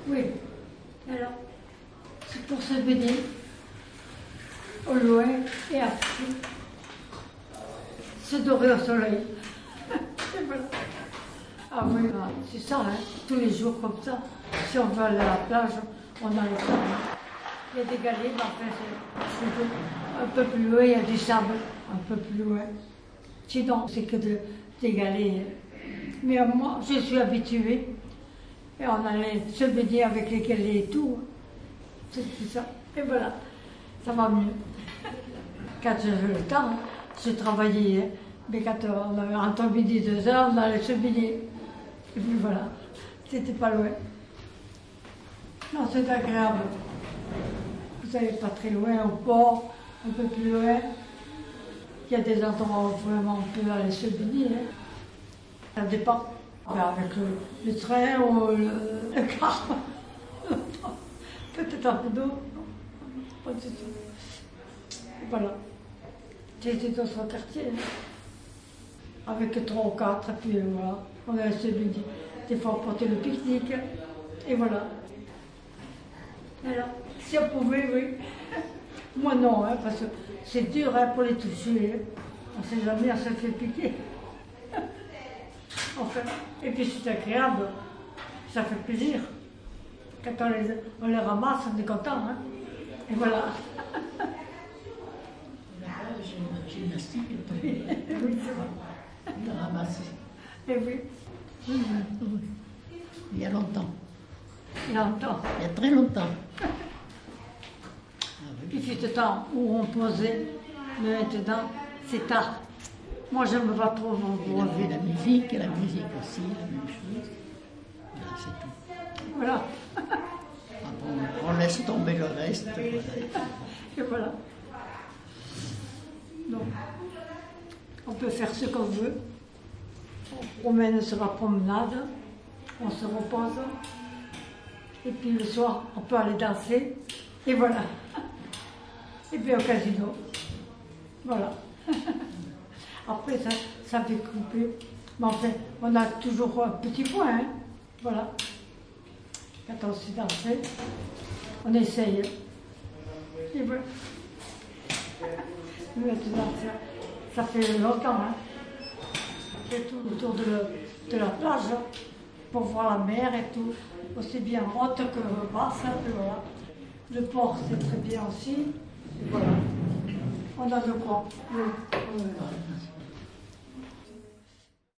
Oui. Alors, c'est pour se baigner au loin et après se dorer au soleil. Et voilà. Ah oui, c'est ça, hein, tous les jours comme ça. Si on veut aller à la plage, on a les sables. Il y a des galets, mais enfin, c'est un peu plus loin, il y a du sable, un peu plus loin. Sinon, c'est que des galets. Mais moi, je suis habituée. Et on allait se baigner avec les galets et tout. C'est tout ça. Et voilà, ça va mieux. Quand j'avais le temps, je travaillais. Hein. Mais quand on avait entre midi et 2 heures, on allait se baigner. Et puis voilà, c'était pas loin. Non, c'est agréable. Vous n'allez pas très loin, au port, un peu plus loin. Il y a des endroits où vraiment on peut aller se baigner. Hein. Ça dépend. Avec le train ou le car. Peut-être un peu d'eau. Pas du tout. Voilà. J'étais dans son quartier. Hein. Avec 3 ou 4, et puis voilà. On allait se baigner. Des fois, on portait le pique-nique. Et voilà. Alors, si on pouvait, oui. Moi non, hein, parce que c'est dur hein, pour les toucher. Hein. On ne sait jamais, on se fait piquer. Enfin, et puis c'est agréable, ça fait plaisir. Quand on les ramasse, on est content. Hein. Et voilà. J'ai une gymnastique, Oui, c'est vrai. de ramasser. Et oui. Il y a longtemps. Il y a longtemps. Il y a très longtemps. Il fut le temps où on posait, mais maintenant, c'est tard. Moi, je ne me pas trop Et la musique aussi, la même chose. Voilà, c'est tout. Voilà. On laisse tomber le reste. Voilà. Et voilà. Donc, on peut faire ce qu'on veut. On promène sur la promenade, on se repose. Et puis le soir, on peut aller danser. Et voilà. Et puis au casino. Voilà. Après, ça fait couper. Mais enfin, on a toujours un petit point. Hein. Voilà. Quand on s'est dansé, on essaye. Et voilà. Maintenant, ça fait longtemps. Hein. On fait tout autour de la plage hein, pour voir la mer et tout. Aussi bien haute que basse. Hein, et voilà. Le port, c'est très bien aussi. Et voilà. On a de quoi. Oui.